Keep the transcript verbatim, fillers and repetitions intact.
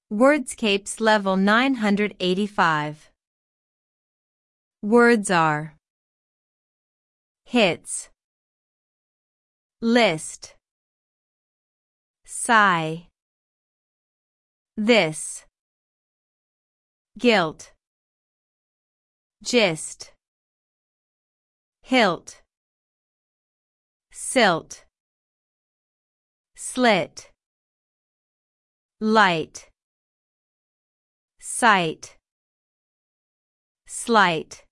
Wordscapes level nine hundred eighty-five. Words are hits, list, sigh, this, guilt, gist, hilt, silt, slit, light, sight, slight.